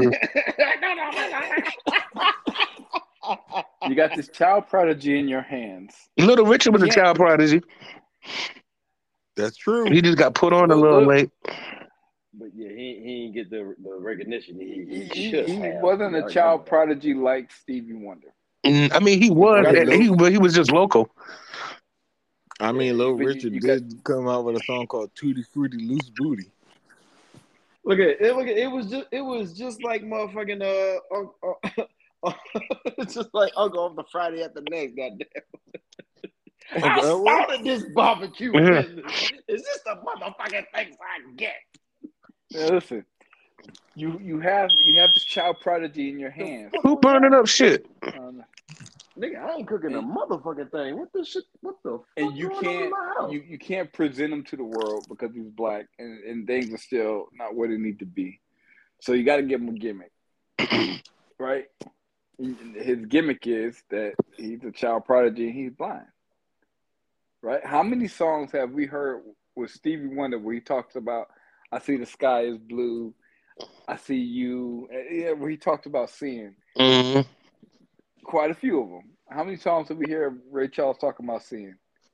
You got this child prodigy in your hands. Little Richard was a Can't child prodigy. That's true. He just got put on a look, little look, late. But yeah, he he didn't get the the recognition he, he, he he, should he have. wasn't Yeah, a I child remember that. prodigy like Stevie Wonder. Mm, I mean, he You was, got Hey, and Lil, he but he was just local. I mean, yeah, Little but you, Richard you got did come out with a song called "Tutti Frutti Loose Booty." Look at it. Look at it. Was just it was just like motherfucking uh, uh, uh it's just like Uncle on the Friday after next. Goddamn. I Uncle Elroy. started this barbecue Yeah. business. Is this the motherfucking things I get? now listen. You you have you have this child prodigy in your The hands, fuck Who was burning that? up shit? um, Nigga, I ain't cooking a and motherfucking thing. What the shit? What the and fuck you going on in can't my house? you, you can't present him to the world because he's black and, and things are still not where they need to be. So you got to give him a gimmick, right? His gimmick is that he's a child prodigy and he's blind, right? How many songs have we heard with Stevie Wonder where he talks about, I see the sky is blue, I see you, yeah, where he talks about seeing? Mm-hmm. Quite a few of them. How many songs have we hear Ray Charles talking about seeing?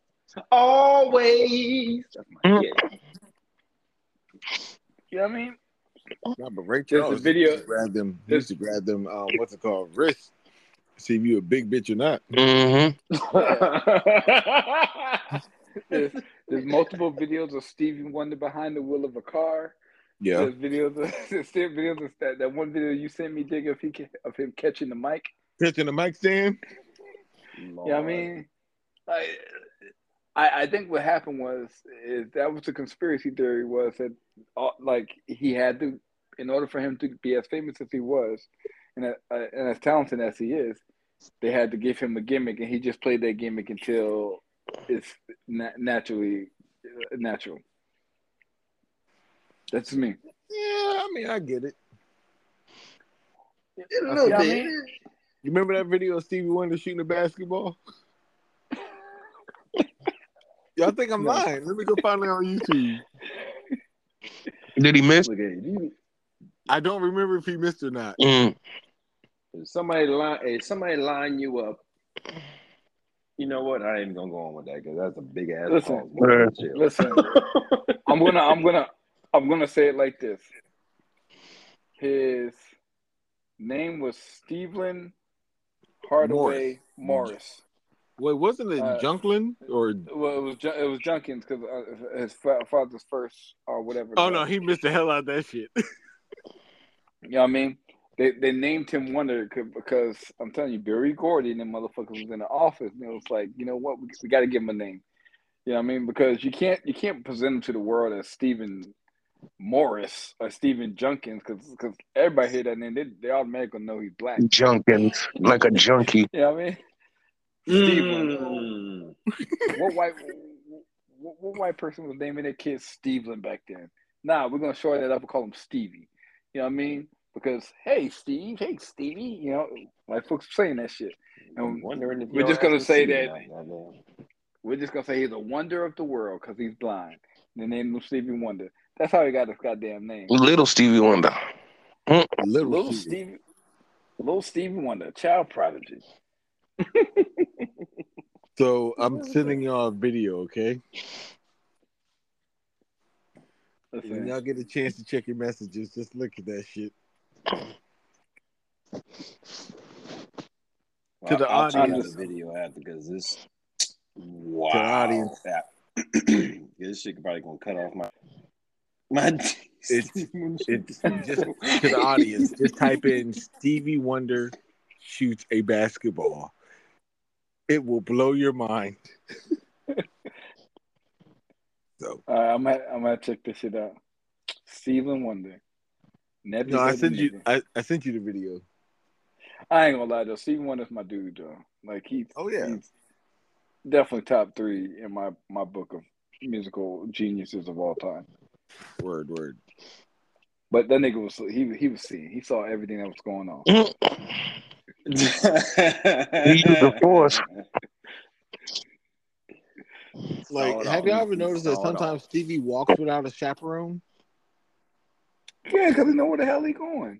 Always. That's my Mm-hmm. shit. You know what I mean? No, but Ray There's the Charles he video. used to grab them. He There's, used to grab them. Um, what's it called? Wrists. See if you a big bitch or not. Mm-hmm. yeah. there's, there's multiple videos of Stevie Wonder behind the wheel of a car. Yeah. There's videos of there's still videos of that, that one video you sent me, Dig, of he of him catching the mic. Catching the mic stand. You know what I mean? Like, I, I think what happened was is that was the conspiracy theory was that uh, like he had to, in order for him to be as famous as he was and, uh, and as talented as he is, they had to give him a gimmick, and he just played that gimmick until it's na- naturally uh, natural. That's me. Yeah, I mean, I get it. A little Yeah, I bit. mean, You remember that video of Stevie Wonder shooting a basketball? Y'all think I'm No. lying? Let me go find it on YouTube. Did he miss? Look at you. I don't remember if he missed or not. Mm. If somebody line, if somebody line you up, you know what? I ain't even gonna go on with that because that's a big ass Listen, pause. Uh, listen. I'm gonna, I'm gonna, I'm gonna say it like this. His name was Stephen Hardaway Morris. Morris. Wait, wasn't it Uh, Junklin or? Well, it was Ju- it was Junkins because uh, his fa- father's first or whatever. it Oh was. no, he missed the hell out of that shit. You know what I mean? They they named him Wonder c- because I'm telling you, Barry Gordy and them motherfuckers was in the office, and it was like, you know what, we, we got to give him a name. You know what I mean? Because you can't you can't present him to the world as Stephen Morris or Stephen Junkins because everybody hear that name, they, they automatically know he's black. Junkins, like a junkie. You know what I mean? Mm. Stephen. What white what, what white person was naming their kid Stephen back then? Nah, we're gonna shorten that up and call him Stevie. You know what I mean? Because hey Steve, hey Stevie, you know, white folks saying that shit. I'm And wondering if we're your just ass gonna was say seeing that that. Goddamn. we're just gonna say he's a wonder of the world because he's blind. And they named him Stevie Wonder. That's how he got his goddamn name. Little Stevie Wonder. Mm. Little, Little Stevie. Stevie, little Stevie Wonder, child prodigy. So I'm sending y'all a video, okay? When Listen, y'all get a chance to check your messages, just look at that shit. To the I'll, I'll check out audience. the video after because this. Wow. To the audience. Yeah. This shit probably gonna cut off my. My. It's it's just to the audience. Just type in Stevie Wonder shoots a basketball. It will blow your mind. So uh, I'm gonna, I'm gonna check this shit out. Stephen Wonder. Nebby no, I headed sent you. nigga. I, I sent you the video. I ain't gonna lie though. Stephen Wonder's my dude though. Like he's Oh yeah. he's definitely top three in my, my book of musical geniuses of all time. Word word. But that nigga was he he was seeing. He saw everything that was going on. He used the force. Like, Saw it have all. y'all He, ever he noticed that saw it all. sometimes Stevie walks without a chaperone? Yeah, because he know where the hell he going.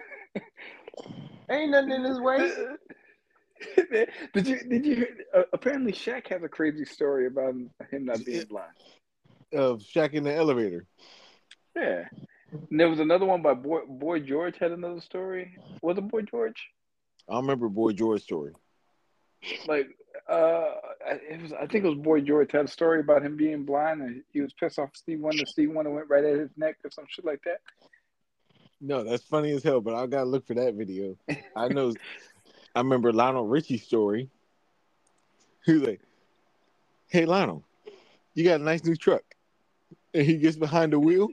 Ain't nothing in his way. did you did you hear? Uh, apparently, Shaq has a crazy story about him not being blind. Of Shaq in the elevator. Yeah, and there was another one by Boy Boy George had another story. Was it Boy George? I remember Boy George's story. Like, uh, it was. I think it was Boy George had a story about him being blind, and he was pissed off Steve Wonder. Steve Wonder went right at his neck or some shit like that. No, that's funny as hell, but I gotta look for that video. I know. I remember Lionel Richie's story. He was like, "Hey Lionel, you got a nice new truck," and he gets behind the wheel,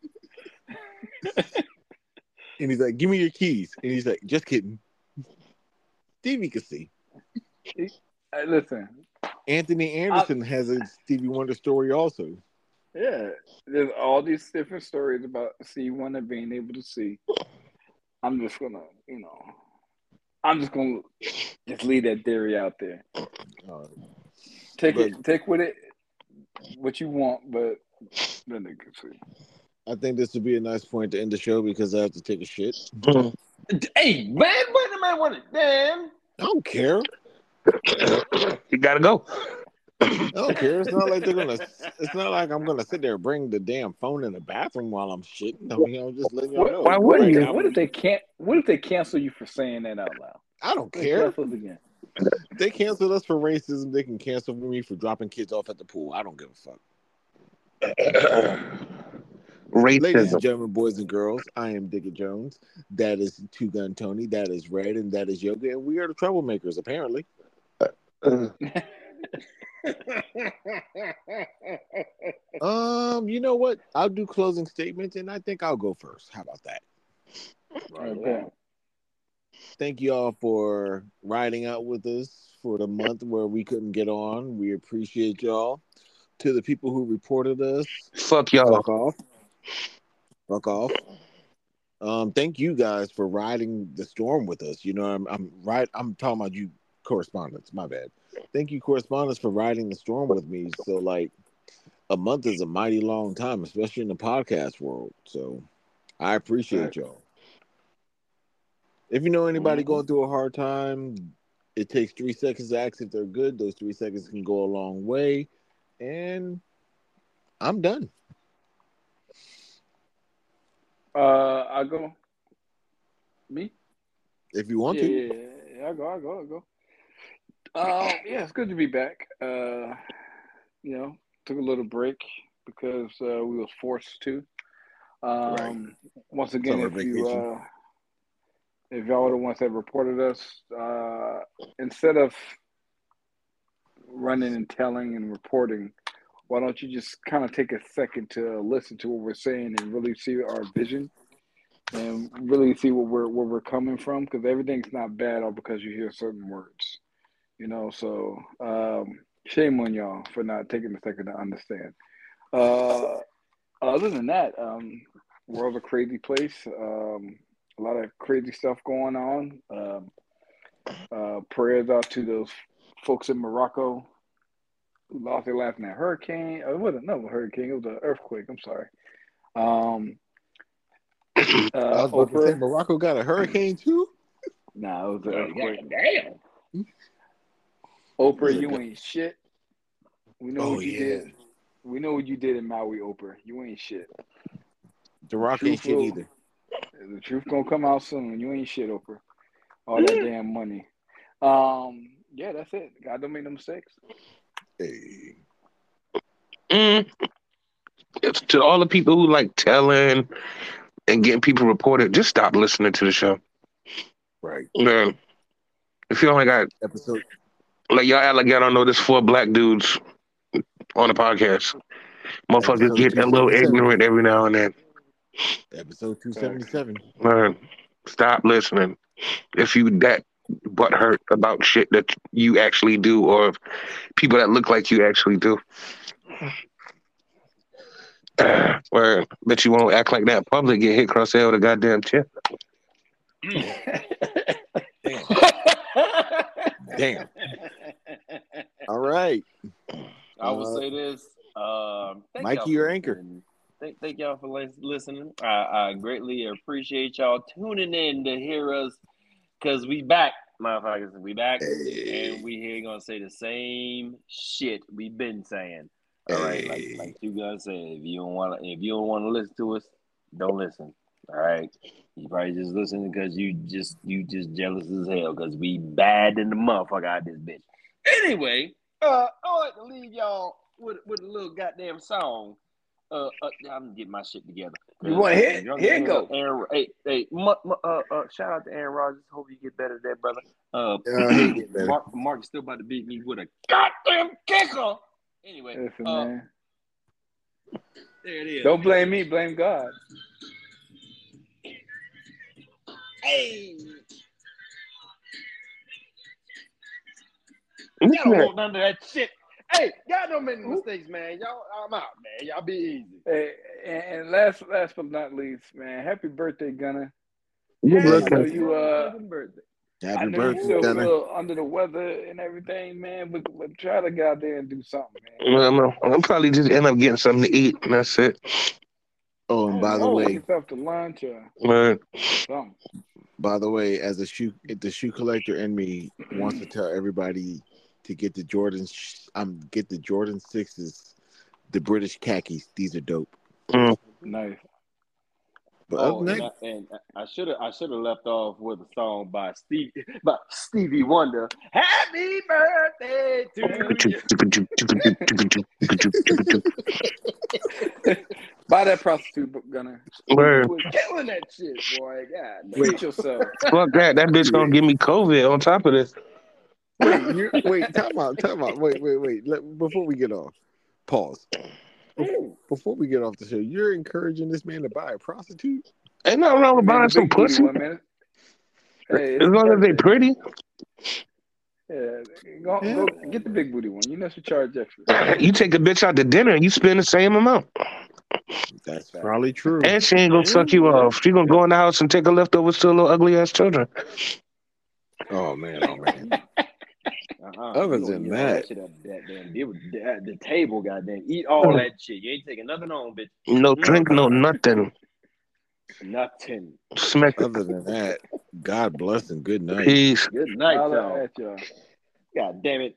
and he's like, "Give me your keys," and he's like, "Just kidding." Stevie could see. Hey, listen, Anthony Anderson I, has a Stevie Wonder story also. Yeah, there's all these different stories about Stevie Wonder being able to see. I'm just gonna, you know, I'm just gonna just leave that theory out there. Uh, take but, it, take with it what you want, but then they can see. I think this would be a nice point to end the show because I have to take a shit. Hey man, wait a minute, what? Damn, I don't care. You gotta go. I don't care. It's not like they're gonna. It's not like I'm gonna sit there and bring the damn phone in the bathroom while I'm shitting. I mean, I'm just letting y'all know. Why would you? What if they can't? What if they cancel you for saying that out loud? I don't care. Again. They canceled us for racism. They can cancel me for dropping kids off at the pool. I don't give a fuck. Racism. Ladies and gentlemen, boys and girls, I am Digger Jones. That is Two Gun Tony. That is Red, and that is Yoga, and we are the troublemakers, apparently. Uh, um, you know what? I'll do closing statements, and I think I'll go first. How about that? Okay. Thank you all for riding out with us for the month where we couldn't get on. We appreciate y'all. To the people who reported us, fuck y'all. Fuck off. Fuck off. Um, thank you guys for riding the storm with us. You know, I'm, I'm right. I'm talking about you, correspondents. My bad. Thank you, correspondents, for riding the storm with me. So, like, a month is a mighty long time, especially in the podcast world. So, I appreciate right. y'all. If you know anybody mm-hmm. going through a hard time, it takes three seconds to ask if they're good. Those three seconds can go a long way. And I'm done. Uh, I'll go. Me? If you want yeah, to. Yeah, yeah, I'll go, I'll go, I'll go. Uh, yeah, it's good to be back. Uh, you know, took a little break because uh, we was forced to. Um, right. Once again, Summer if vacation. you uh, if y'all are the ones that reported us, uh, instead of running and telling and reporting, why don't you just kind of take a second to listen to what we're saying and really see our vision and really see what we're where we're coming from? Because everything's not bad all because you hear certain words. You know, so um, shame on y'all for not taking a second to understand. Uh, other than that, um, world's a crazy place. Um, a lot of crazy stuff going on. Um, uh, prayers out to those folks in Morocco who lost their life in that hurricane. Oh, it wasn't no hurricane. It was an earthquake. I'm sorry. Um, uh, I was about Oprah, to say Morocco got a hurricane too. Nah, it was an earthquake. Damn. Oprah, you ain't shit. We know oh, what you yeah. did. We know what you did in Maui, Oprah. You ain't shit. The Rock ain't shit will, either. The truth gonna come out soon. You ain't shit, Oprah. All that damn money. Um, yeah, that's it. God don't make no mistakes. Hey. Mm. It's to all the people who like telling and getting people reported, just stop listening to the show. Right. Man, if you only got episode. Like, y'all act like y'all don't know there's four black dudes on the podcast. Motherfuckers get a little ignorant every now and then. Episode two seventy-seven. Man, stop listening. If you that butthurt about shit that you actually do or people that look like you actually do. Where bet you won't act like that in public, get hit across the head with a goddamn chair. Damn. Damn. All right. I will Uh, say this. Um, thank Mikey, y'all your for anchor. listening. Thank, thank y'all for lis- listening. I, I greatly appreciate y'all tuning in to hear us because we back, motherfuckers. We back, Hey. and we here gonna say the same shit we been saying. All right, like Hey. like you guys said, if you don't want to, if you don't want to listen to us, don't listen. All right, you probably just listening because you just you just jealous as hell because we bad in the motherfucker out this bitch. Anyway, uh, I like to leave y'all with with a little goddamn song. Uh, uh I'm gonna get my shit together. You want to hit? Young Here it man, go. Aaron, hey, hey, mu- mu- uh, uh, shout out to Aaron Rodgers. Hope you get better there, brother. Uh, Uh, he get better. Mark, Mark is still about to beat me with a goddamn kicker. Anyway, Listen, uh, man. there it is. Don't blame me. Blame God. Hey, Y'all don't want none of that shit. Hey, y'all don't make mistakes, man. Y'all, I'm out, man. Y'all be easy. Hey, and, and last, last but not least, man, happy birthday, Gunner. Good I looking. know you. Uh, Happy birthday. I Happy know you birthday, still Gunner. feel under the weather and everything, man. But, but try to get out there and do something, man. Well, I'm, I'm probably just end up getting something to eat, and that's it. Oh, and by the Take way, yourself to lunch or Word. something. by the way, as a shoe, the shoe collector in me wants to tell everybody to get the Jordan. I'm um, get the Jordan sixes, the British khakis. These are dope. Mm. Nice. But Oh, other than and that, I, and I should have I should have left off with a song by Steve by Stevie Wonder. Happy birthday to you. Buy that prostitute book, Gunner. Word. Was killing that shit, boy. God, Treat yourself. Fuck that. That bitch gonna give me COVID on top of this. wait, you wait. Time out. Time out. Wait, wait, wait. Let, before we get off, pause. Before, before we get off the show, you're encouraging this man to buy a prostitute? Ain't nothing wrong with Man, buying the some big booty pussy. one, man. Hey, it's As a long as they birthday. pretty. Yeah, go, Yeah. go get the big booty one. You know she charge extra. You take a bitch out to dinner and you spend the same amount. That's probably true. And she ain't gonna suck you off. She gonna go in the house and take her leftovers to little ugly ass children. Oh man, oh man. Uh-uh. Other You gonna than eat all that- shit up that damn deal with the, the table, goddamn. Eat all that shit. You ain't taking nothing on, bitch. No drink, no nothing. Nothing. Smack it. Other than that, God bless and good night. Peace. Good night, Holla y'all. at y'all. God damn it.